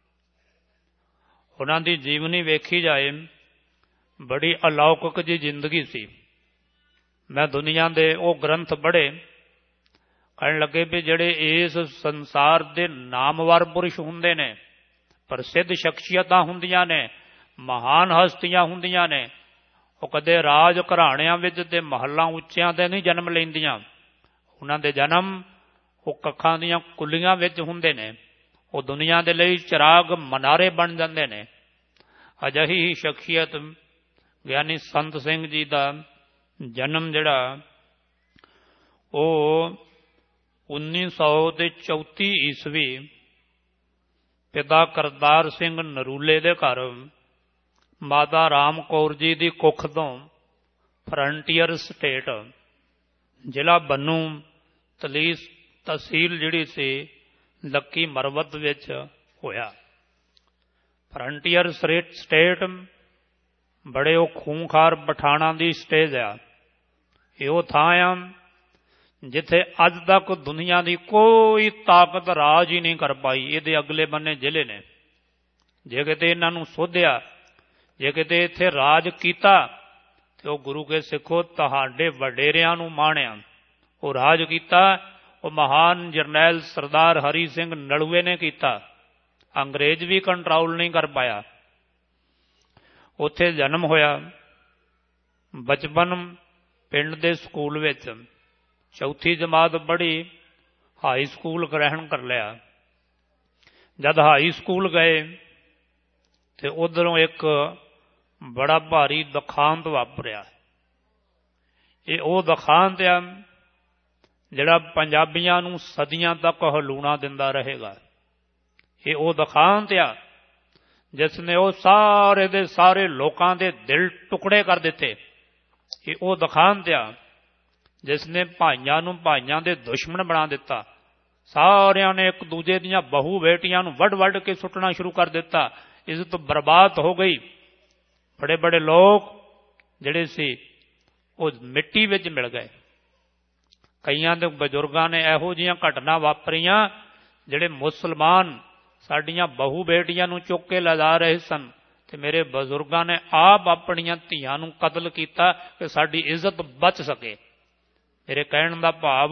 ਉਹਨਾਂ ਦੀ ਜੀਵਨੀ ਵੇਖੀ ਜਾਏ, ਬੜੀ ਅਲੌਕਿਕ ਜੀ ਜ਼ਿੰਦਗੀ ਸੀ। ਮੈਂ ਦੁਨੀਆ ਦੇ ਉਹ ਗ੍ਰੰਥ ਪੜ੍ਹੇ, ਕਹਿਣ ਲੱਗੇ ਵੀ ਜਿਹੜੇ ਇਸ ਸੰਸਾਰ ਦੇ ਨਾਮਵਰ ਪੁਰਸ਼ ਹੁੰਦੇ ਨੇ, ਪ੍ਰਸਿੱਧ ਸ਼ਖਸੀਅਤਾਂ ਹੁੰਦੀਆਂ ਨੇ, ਮਹਾਨ ਹਸਤੀਆਂ ਹੁੰਦੀਆਂ ਨੇ, ਉਹ ਕਦੇ ਰਾਜ ਘਰਾਣਿਆਂ ਵਿੱਚ ਤੇ ਮਹੱਲਾਂ ਉੱਚਿਆਂ ਤੇ ਨਹੀਂ ਜਨਮ ਲੈਂਦੀਆਂ। ਉਹਨਾਂ ਦੇ ਜਨਮ ਉਹ ਕੱਖਾਂ ਦੀਆਂ ਕੁੱਲੀਆਂ ਵਿੱਚ ਹੁੰਦੇ ਨੇ। ਉਹ ਦੁਨੀਆ ਦੇ ਲਈ ਚਿਰਾਗ ਮਨਾਰੇ ਬਣ ਜਾਂਦੇ ਨੇ। ਅਜਿਹੀ ਹੀ ਸ਼ਖਸੀਅਤ ਗਿਆਨੀ ਸੰਤ ਸਿੰਘ ਜੀ ਦਾ ਜਨਮ ਜਿਹੜਾ ਉਹ 1934 ਈਸਵੀ ਪਿਤਾ ਕਰਤਾਰ ਸਿੰਘ ਨਰੂਲੇ ਦੇ ਘਰ ਮਾਤਾ ਰਾਮ ਕੌਰ ਜੀ ਦੀ ਕੁੱਖ ਤੋਂ ਫਰੰਟੀਅਰ ਸਟੇਟ, ਜ਼ਿਲ੍ਹਾ ਬੰਨੂ, ਤਹਿਸੀਲ ਜਿਹੜੀ ਸੀ ਲੱਕੀ ਮਰਵਤ ਵਿੱਚ ਹੋਇਆ। ਫਰੰਟੀਅਰ ਸਟੇਟ ਬੜੇ ਉਹ ਖੂੰਖਾਰ ਪਠਾਣਾਂ ਦੀ ਸਟੇਜ ਆ। ਇਹ ਉਹ ਥਾਂ ਆ ਜਿੱਥੇ ਅੱਜ ਤੱਕ ਦੁਨੀਆ ਦੀ ਕੋਈ ਤਾਕਤ ਰਾਜ ਹੀ ਨਹੀਂ ਕਰ ਪਾਈ। ਇਹਦੇ ਅਗਲੇ ਬੰਨੇ ਜ਼ਿਲ੍ਹੇ ਨੇ। ਜੇ ਕਿਤੇ ਇਹਨਾਂ ਨੂੰ ਸੋਧਿਆ, ਜੇ ਕਿਤੇ ਇੱਥੇ ਰਾਜ ਕੀਤਾ, ਤੇ ਉਹ ਗੁਰੂ ਕੇ ਸਿੱਖੋ ਤੁਹਾਡੇ ਵਡੇਰਿਆਂ ਨੂੰ ਮਾਣਿਆ। ਉਹ ਰਾਜ ਕੀਤਾ, ਉਹ ਮਹਾਨ ਜਰਨੈਲ ਸਰਦਾਰ ਹਰੀ ਸਿੰਘ ਨਲੂਏ ਨੇ ਕੀਤਾ। ਅੰਗਰੇਜ਼ ਵੀ ਕੰਟਰੋਲ ਨਹੀਂ ਕਰ ਪਾਇਆ। ਉੱਥੇ ਜਨਮ ਹੋਇਆ। ਬਚਪਨ ਪਿੰਡ ਦੇ ਸਕੂਲ ਵਿੱਚ, ਚੌਥੀ ਜਮਾਤ ਪੜ੍ਹੀ, ਹਾਈ ਸਕੂਲ ਗ੍ਰਹਿਣ ਕਰ ਲਿਆ। ਜਦ ਹਾਈ ਸਕੂਲ ਗਏ ਤੇ ਉੱਧਰੋਂ ਇੱਕ ਬੜਾ ਭਾਰੀ ਦੁਖਾਂਤ ਵਾਪਰਿਆ। ਇਹ ਉਹ ਦੁਖਾਂਤ ਆ ਜਿਹੜਾ ਪੰਜਾਬੀਆਂ ਨੂੰ ਸਦੀਆਂ ਤੱਕ ਹਲੂਣਾ ਦਿੰਦਾ ਰਹੇਗਾ। ਇਹ ਉਹ ਦੁਖਾਂਤ ਆ ਜਿਸ ਨੇ ਉਹ ਸਾਰੇ ਦੇ ਸਾਰੇ ਲੋਕਾਂ ਦੇ ਦਿਲ ਟੁਕੜੇ ਕਰ ਦਿੱਤੇ। ਇਹ ਉਹ ਦੁਖਾਂਤ ਆ ਜਿਸ ਨੇ ਭਾਈਆਂ ਨੂੰ ਭਾਈਆਂ ਦੇ ਦੁਸ਼ਮਣ ਬਣਾ ਦਿੱਤਾ, ਸਾਰਿਆਂ ਨੇ ਇੱਕ ਦੂਜੇ ਦੀਆਂ ਬਹੂ ਬੇਟੀਆਂ ਨੂੰ ਵੱਢ ਵੱਢ ਕੇ ਸੁੱਟਣਾ ਸ਼ੁਰੂ ਕਰ ਦਿੱਤਾ। ਇੱਜ਼ਤ ਬਰਬਾਦ ਹੋ ਗਈ। ਬੜੇ ਬੜੇ ਲੋਕ ਜਿਹੜੇ ਸੀ ਉਹ ਮਿੱਟੀ ਵਿੱਚ ਮਿਲ ਗਏ। ਕਈਆਂ ਦੇ ਬਜ਼ੁਰਗਾਂ ਨੇ ਇਹੋ ਜਿਹੀਆਂ ਘਟਨਾ ਵਾਪਰੀਆਂ, ਜਿਹੜੇ ਮੁਸਲਮਾਨ ਸਾਡੀਆਂ ਬਹੂ ਬੇਟੀਆਂ ਨੂੰ ਚੁੱਕ ਕੇ ਲਿਜਾ ਰਹੇ ਸਨ, ਤੇ ਮੇਰੇ ਬਜ਼ੁਰਗਾਂ ਨੇ ਆਪ ਆਪਣੀਆਂ ਧੀਆਂ ਨੂੰ ਕਤਲ ਕੀਤਾ ਕਿ ਸਾਡੀ ਇੱਜ਼ਤ ਬਚ ਸਕੇ। ਮੇਰੇ ਕਹਿਣ ਦਾ ਭਾਵ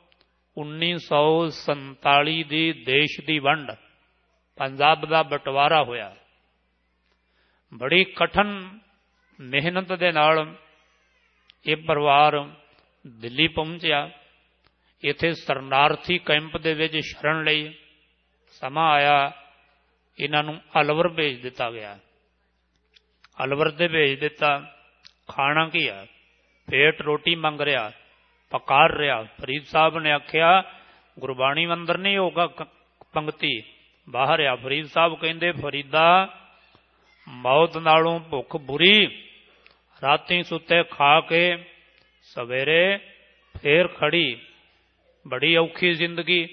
1947 ਦੀ ਦੇਸ਼ ਦੀ ਵੰਡ, ਪੰਜਾਬ ਦਾ ਬਟਵਾਰਾ ਹੋਇਆ। ਬੜੀ ਕਠਿਨ ਮਿਹਨਤ ਦੇ ਨਾਲ ਇਹ ਪਰਿਵਾਰ ਦਿੱਲੀ ਪਹੁੰਚਿਆ। ਇੱਥੇ ਸ਼ਰਨਾਰਥੀ ਕੈਂਪ ਦੇ ਵਿੱਚ ਸ਼ਰਨ ਲਈ। ਸਮਾਂ ਆਇਆ, ਇਹਨਾਂ ਨੂੰ ਅਲਵਰ ਭੇਜ ਦਿੱਤਾ ਗਿਆ। ਅਲਵਰ ਤੇ ਭੇਜ ਦਿੱਤਾ। ਖਾਣਾ ਕੀ ਆ? ਪੇਟ ਰੋਟੀ ਮੰਗ ਰਿਹਾ, ਪਕਾਰ ਰਿਹਾ। ਫਰੀਦ ਸਾਹਿਬ ਨੇ ਆਖਿਆ ਗੁਰਬਾਣੀ ਅੰਦਰ ਨਹੀਂ ਹੋਗਾ ਪੰਗਤੀ, ਬਾਹਰ ਆ। ਫਰੀਦ ਸਾਹਿਬ ਕਹਿੰਦੇ, ਫਰੀਦਾ ਮੌਤ ਨਾਲੋਂ ਭੁੱਖ ਬੁਰੀ, ਰਾਤੀ ਸੁੱਤੇ ਖਾ ਕੇ ਸਵੇਰੇ ਫੇਰ ਖੜੀ, ਬੜੀ ਔਖੀ ਜ਼ਿੰਦਗੀ।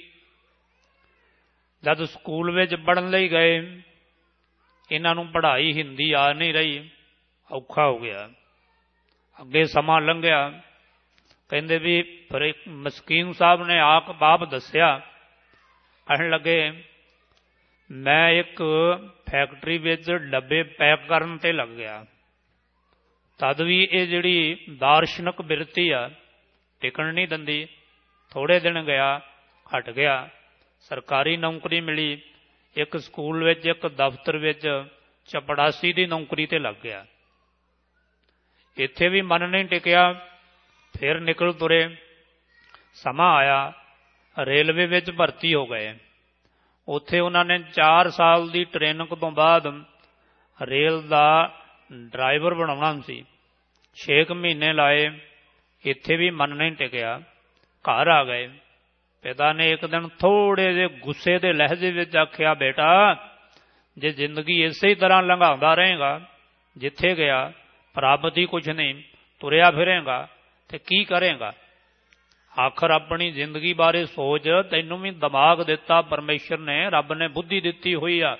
ਜਦ ਸਕੂਲ ਵਿੱਚ ਪੜ੍ਹਨ ਲਈ ਗਏ, ਇਹਨਾਂ ਨੂੰ ਪੜ੍ਹਾਈ ਹਿੰਦੀ ਆ ਨਹੀਂ ਰਹੀ, ਔਖਾ ਹੋ ਗਿਆ। ਅੱਗੇ ਸਮਾਂ ਲੰਘਿਆ। ਕਹਿੰਦੇ ਵੀ ਫਿਰ ਮਸਕੀਨ ਸਾਹਿਬ ਨੇ ਆਪ ਦੱਸਿਆ, ਕਹਿਣ ਲੱਗੇ ਮੈਂ ਇੱਕ ਫੈਕਟਰੀ ਵਿੱਚ ਡੱਬੇ ਪੈਕ ਕਰਨ ਤੇ ਲੱਗ ਗਿਆ। ਤਦ ਵੀ ਇਹ ਜਿਹੜੀ ਦਾਰਸ਼ਨਿਕ ਬਿਰਤੀ ਆ ਟਿਕਣ ਨਹੀਂ ਦਿੰਦੀ। ਥੋੜ੍ਹੇ ਦਿਨ ਗਿਆ, ਹਟ ਗਿਆ। ਸਰਕਾਰੀ ਨੌਕਰੀ ਮਿਲੀ। ਇੱਕ ਸਕੂਲ ਵਿੱਚ, ਇੱਕ ਦਫ਼ਤਰ ਵਿੱਚ ਚਪੜਾਸੀ ਦੀ ਨੌਕਰੀ ਤੇ ਲੱਗ ਗਿਆ। ਇੱਥੇ ਵੀ ਮਨ ਨਹੀਂ ਟਿਕਿਆ, ਫਿਰ ਨਿਕਲ ਤੁਰੇ। ਸਮਾਂ ਆਇਆ, ਰੇਲਵੇ ਵਿੱਚ ਭਰਤੀ ਹੋ ਗਏ। ਉੱਥੇ ਉਹਨਾਂ ਨੇ 4 ਸਾਲ ਦੀ ਟ੍ਰੇਨਿੰਗ ਤੋਂ ਬਾਅਦ ਰੇਲ ਦਾ ਡਰਾਈਵਰ ਬਣਾਉਣਾ ਸੀ। 6 ਮਹੀਨੇ ਲਾਏ। ਇੱਥੇ ਵੀ ਮਨ ਨਹੀਂ ਟਿਕਿਆ, ਘਰ ਆ ਗਏ। ਪਿਤਾ ਨੇ ਇੱਕ ਦਿਨ ਥੋੜ੍ਹੇ ਜਿਹੇ ਗੁੱਸੇ ਦੇ ਲਹਿਜੇ ਵਿੱਚ ਆਖਿਆ, ਬੇਟਾ ਜੇ ਜ਼ਿੰਦਗੀ ਇਸੇ ਹੀ ਤਰ੍ਹਾਂ ਲੰਘਾਉਂਦਾ ਰਹੇਗਾ, ਜਿੱਥੇ ਗਿਆ ਪ੍ਰਾਪਤ ਹੀ ਕੁਛ ਨਹੀਂ, ਤੁਰਿਆ ਫਿਰੇਗਾ ਤੇ ਕੀ ਕਰੇਗਾ? ਆਖਰ ਆਪਣੀ ਜ਼ਿੰਦਗੀ ਬਾਰੇ ਸੋਚ। ਤੈਨੂੰ ਵੀ ਦਿਮਾਗ ਦਿੱਤਾ ਪਰਮੇਸ਼ਰ ਨੇ, ਰੱਬ ਨੇ ਬੁੱਧੀ ਦਿੱਤੀ ਹੋਈ ਆ।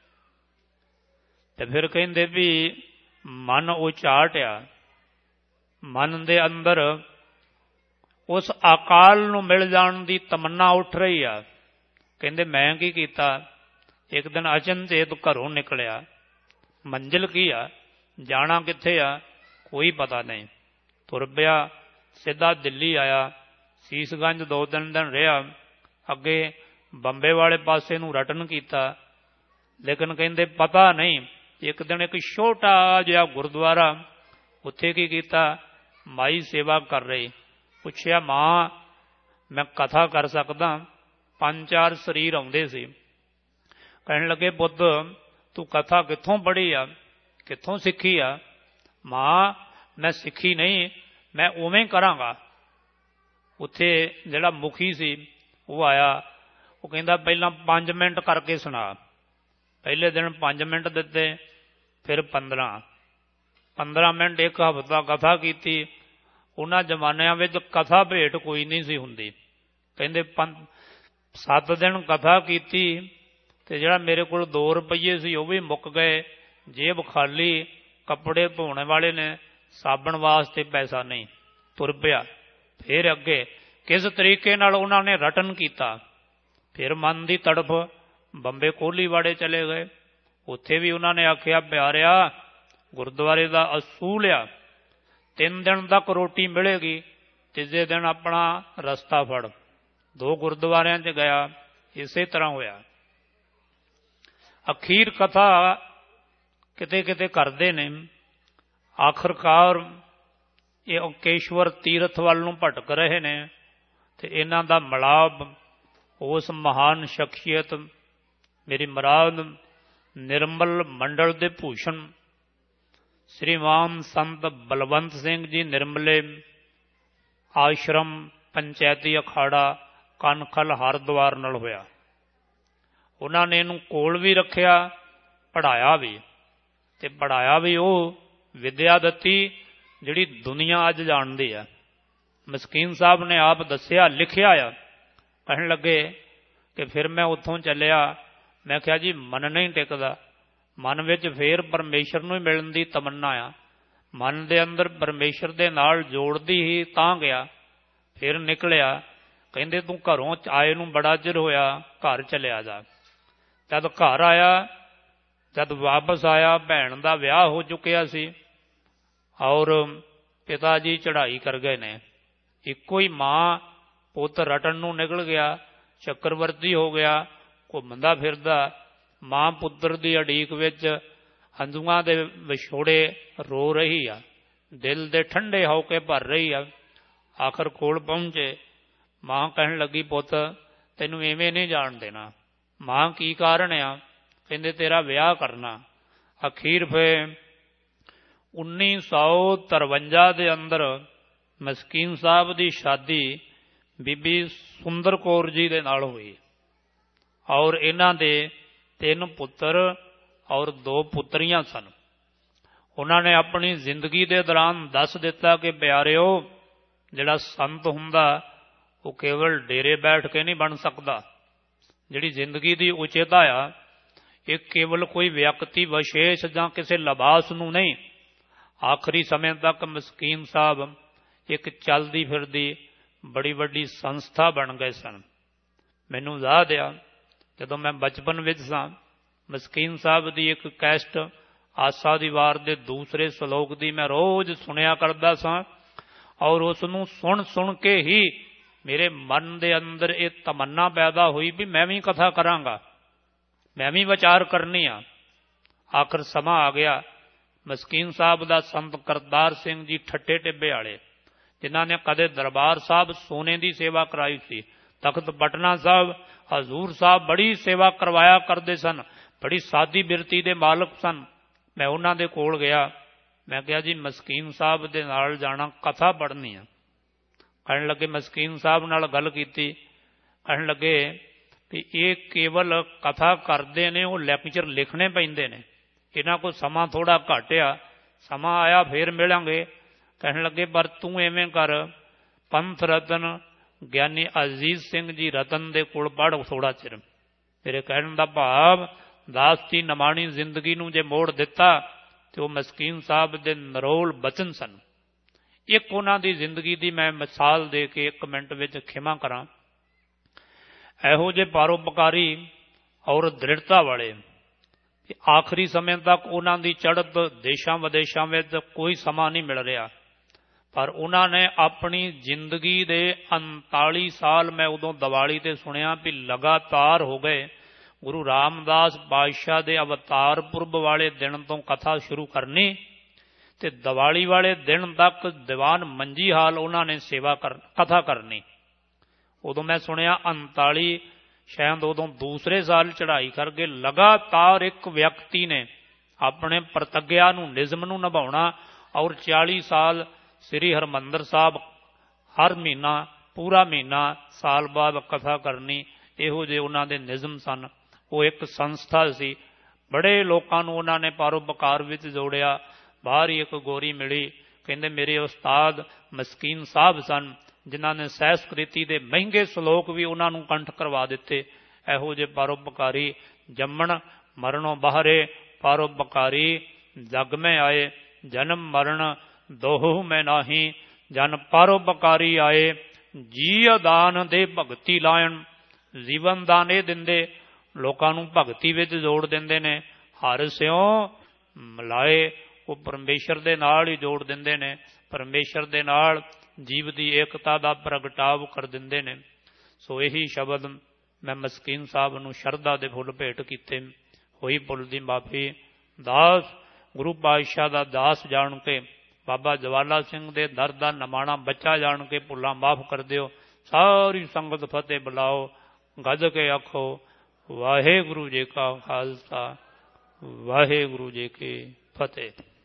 ਤੇ ਫਿਰ ਕਹਿੰਦੇ ਵੀ ਮਨ ਉਚਾਟਿਆ। ਮਨ ਦੇ ਅੰਦਰ ਉਸ ਅਕਾਲ ਨੂੰ ਮਿਲ ਜਾਣ ਦੀ ਤਮੰਨਾ ਉੱਠ ਰਹੀ ਆ। ਕਹਿੰਦੇ ਮੈਂ ਕੀ ਕੀਤਾ? ਇੱਕ ਦਿਨ ਅਚਨਚੇਤ ਘਰੋਂ ਨਿਕਲਿਆ। ਮੰਜ਼ਿਲ ਕੀ ਆ, ਜਾਣਾ ਕਿੱਥੇ ਆ, ਕੋਈ ਪਤਾ ਨਹੀਂ। ਤੁਰ ਪਿਆ, ਸਿੱਧਾ ਦਿੱਲੀ ਆਇਆ। ਸੀਸਗੰਜ 2-3 ਦਿਨ ਰਿਹਾ। ਅੱਗੇ ਬੰਬੇ ਵਾਲੇ ਪਾਸੇ ਨੂੰ ਰਟਨ ਕੀਤਾ। ਲੇਕਿਨ ਕਹਿੰਦੇ ਪਤਾ ਨਹੀਂ। ਇੱਕ ਦਿਨ ਇੱਕ ਛੋਟਾ ਜਿਹਾ ਗੁਰਦੁਆਰਾ, ਉੱਥੇ ਕੀ ਕੀਤਾ, ਮਾਈ ਸੇਵਾ ਕਰ ਰਹੀ। ਪੁੱਛਿਆ, ਮਾਂ ਮੈਂ ਕਥਾ ਕਰ ਸਕਦਾ? 5-4 ਸਰੀਰ ਆਉਂਦੇ ਸੀ। ਕਹਿਣ ਲੱਗੇ, ਪੁੱਤ ਤੂੰ ਕਥਾ ਕਿੱਥੋਂ ਪੜ੍ਹੀ ਆ, ਕਿੱਥੋਂ ਸਿੱਖੀ ਆ? ਮਾਂ ਮੈਂ ਸਿੱਖੀ ਨਹੀਂ, ਮੈਂ ਉਵੇਂ ਕਰਾਂਗਾ। ਉੱਥੇ ਜਿਹੜਾ ਮੁਖੀ ਸੀ ਉਹ ਆਇਆ। ਉਹ ਕਹਿੰਦਾ ਪਹਿਲਾਂ 5 ਮਿੰਟ ਕਰਕੇ ਸੁਣਾ। ਪਹਿਲੇ ਦਿਨ 5 ਮਿੰਟ ਦਿੱਤੇ, ਫਿਰ 15 ਮਿੰਟ, ਇੱਕ ਹਫ਼ਤਾ ਕਥਾ ਕੀਤੀ। ਉਹਨਾਂ ਜ਼ਮਾਨਿਆਂ ਵਿੱਚ ਕਥਾ ਭੇਟ ਕੋਈ ਨਹੀਂ ਸੀ ਹੁੰਦੀ। ਕਹਿੰਦੇ 7 ਦਿਨ ਕਥਾ ਕੀਤੀ ਤੇ ਜਿਹੜਾ ਮੇਰੇ ਕੋਲ 2 ਰੁਪਈਏ ਸੀ ਉਹ ਵੀ ਮੁੱਕ ਗਏ। ਜੇਬ ਖਾਲੀ, ਕੱਪੜੇ ਧੋਣੇ ਵਾਲੇ ਨੇ, ਸਾਬਣ ਵਾਸਤੇ ਪੈਸਾ ਨਹੀਂ। ਤੁਰ ਪਿਆ। ਫਿਰ ਅੱਗੇ ਕਿਸ ਤਰੀਕੇ ਨਾਲ ਉਹਨਾਂ ਨੇ ਰਟਨ ਕੀਤਾ। ਫਿਰ ਮਨ ਦੀ ਤੜਫ, ਬੰਬੇ ਕੋਹਲੀਵਾੜੇ ਚਲੇ ਗਏ। ਉੱਥੇ ਵੀ ਉਹਨਾਂ ਨੇ ਆਖਿਆ, ਪਿਆਰਿਆ ਗੁਰਦੁਆਰੇ ਦਾ ਅਸੂਲ ਆ, 3 ਦਿਨ ਤੱਕ ਰੋਟੀ ਮਿਲੇਗੀ, ਤੀਜੇ ਦਿਨ ਆਪਣਾ ਰਸਤਾ ਫੜ। 2 ਗੁਰਦੁਆਰਿਆਂ 'ਚ ਗਿਆ, ਇਸੇ ਤਰ੍ਹਾਂ ਹੋਇਆ। ਅਖੀਰ ਕਥਾ ਕਿਤੇ ਕਿਤੇ ਕਰਦੇ ਨੇ। ਆਖਰਕਾਰ ਇਹ ਓਕੇਸ਼ਵਰ ਤੀਰਥ ਵੱਲ ਨੂੰ ਭਟਕ ਰਹੇ ਨੇ ਤੇ ਇਹਨਾਂ ਦਾ ਮਿਲਾਪ ਉਸ ਮਹਾਨ ਸ਼ਖਸੀਅਤ, ਮੇਰੀ ਮੁਰਾਦ ਨਿਰਮਲ ਮੰਡਲ ਦੇ ਭੂਸ਼ਣ ਸ੍ਰੀਮਾਨ ਸੰਤ ਬਲਵੰਤ ਸਿੰਘ ਜੀ ਨਿਰਮਲੇ ਆਸ਼ਰਮ ਪੰਚਾਇਤੀ ਅਖਾੜਾ ਕਨਖਲ ਹਰਿਦੁਆਰ ਨਾਲ ਹੋਇਆ। ਉਹਨਾਂ ਨੇ ਇਹਨੂੰ ਕੋਲ ਵੀ ਰੱਖਿਆ, ਪੜ੍ਹਾਇਆ ਵੀ। ਤੇ ਪੜ੍ਹਾਇਆ ਵੀ ਉਹ ਵਿਦਿਆ ਦਿੱਤੀ ਜਿਹੜੀ ਦੁਨੀਆ ਅੱਜ ਜਾਣਦੀ ਆ। ਮਸਕੀਨ ਸਾਹਿਬ ਨੇ ਆਪ ਦੱਸਿਆ, ਲਿਖਿਆ ਆ। ਕਹਿਣ ਲੱਗੇ कि फिर मैं उत्थों चलिया। मैं कहा जी मन नहीं टिकदा, मन विच फिर परमेश्वर नूं मिलण दी तमन्ना आ, मन दे अंदर परमेश्वर दे नाल जोड़दी ही तां गया। फिर निकलिया, कहंदे तूं घरों आए नूं बड़ा चिर होया, घर चलिया जा। जद घर आया, जद वापस आया, भैन दा विआह हो चुकिया सी और पिता जी चढ़ाई कर गए ने। इक्को ही मां पुत रटन नूं निकल गया, चक्रवर्ती हो गया, घुमदा फिरदा मां पुत्र दी अड़ीक विच हंझुआं दे विछोड़े रो रही आ, दिल दे ठंडे होके भर रही आ। आखिर कोल पहुंचे, मां कहन लगी पुत तैनूं इवें नहीं जाण देना। मां की कारण आ? कहंदे तेरा विआह करना। अखीर फिर 1953 दे अंदर मस्कीन साहब दी शादी बीबी सुंदर कौर जी दे नाल हुई और इन्हां दे 3 पुत्र और 2 पुत्रियां सन। उन्होंने अपनी जिंदगी दे दौरान दस दिता कि प्यारिओ जिहड़ा संत हुंदा वो केवल डेरे बैठ के नहीं बन सकता। जिहड़ी जिंदगी की उचेता आ ये केवल कोई व्यक्ति विशेष जां किसी लिबास नूं नहीं, आखिरी समय तक मस्कीन साहब एक चलदी फिरदी बड़ी वड्डी संस्था बन गए सन। मैनूं याद आ जदों मैं बचपन विच सां, मस्कीन साहब की एक कैसट आसा दी वार दे दूसरे श्लोक दी मैं रोज सुनिया करदा सां और उसनूं सुन सुन के ही मेरे मन दे अंदर ये तमन्ना पैदा हुई भी मैं भी कथा करांगा, मैं भी विचार करनी आ। आखिर समा आ गया। मस्कीन साहब दा संत करतार सिंह जी ठट्टे टिब्बे वाले, जिन्हां ने कदे दरबार साहब सोने की सेवा कराई सी, तख्त पटना साहब हजूर साहब बड़ी सेवा करवाया करते सन, बड़ी सादी बिरती दे मालक सन। मैं उन्हां दे कोल गया, मैं कहा जी मस्कीन साहब दे नाल जाना कथा पढ़नी है। कहन लगे मस्कीन साहब नाल गल कीती, कहन लगे कि ये केवल कथा करते ने, वो लैक्चर लिखने पैंदे ने, इन्हां को समा थोड़ा घट आ, समा आया फिर मिलांगे। कहन लगे पर तू इवें कर, पंथ रतन ज्ञानी अजीज सिंह जी रतन दे कोल पढ़ थोड़ा चिर। मेरे कहण दा भाव दास दी नमाणी जिंदगी नूं जे मोड़ दिता तो वह मस्कीन साहब दे नरोल बचन सन। एक उन्हां दी जिंदगी दी मैं मिसाल दे के 1 मिनट विच खिमा करां। ਇਹੋ ਜਿਹੇ ਪਰਉਪਕਾਰੀ और दृढ़ता वाले आखिरी समय तक उन्हां दी चढ़त देशां विदेशां विच कोई समा नहीं मिल रहा, पर उन्होंने अपनी जिंदगी दे 39 साल मैं उदों दिवाली ते सुनिया भी लगातार हो गए। गुरु रामदास पातशाह दे अवतार पुरब वाले दिन तो कथा शुरू करनी ते दिवाली वाले दिन तक दीवान मंजी हाल उन्होंने कथा करनी। उदों मैं सुनिया 39 शायद उदों दूसरे साल चढ़ाई करके लगातार एक व्यक्ति ने अपने प्रतिज्ञा नूं निज़म नूं निभाउणा और 40 साल श्री हरमंदर साहब हर महीना पूरा महीना साल बाद कथा करनी। इहो जे उन्हां दे निज़म सन। वो एक संस्था सी, बड़े लोगों नूं उन्हां ने परोपकार विच जोड़िया। बाहर ही एक गोरी मिली, कहंदे मेरे उस्ताद मस्कीन साहब सन जिन्हां ने संस्कृति दे महंगे श्लोक भी उन्हां नूं कंठ करवा दिते। इहो जे परोपकारी जम्मण मरणों बाहरे, परोपकारी जग में आए, जन्म मरण दोहु में नाही, जन परोपकारी आए, जी दान दे भगती लायन। जीवन दान ये दिंदे, लोकां नूं भगती विच जोड़ दिंदे ने, हर स्यों मिलाए वो परमेश्वर दे नाल ही जोड़ दिंदे ने, परमेश्वर दे नाल जीव की एकता का प्रगटाव कर दिंदे ने। सो यही शब्द मैं मस्कीन साहब नूं शरधा दे फुल भेंट कीते। होई भुल दी माफी। दास गुरु पातशाह दा दास जान के, बाबा जवाला सिंह दे दर दा नमाणा बच्चा जान के भुलां माफ कर दिओ। सारी संगत फतेह बुलाओ, गज के आखो वाहे गुरु जी का खालसा, वाहे गुरु जी की फतेह।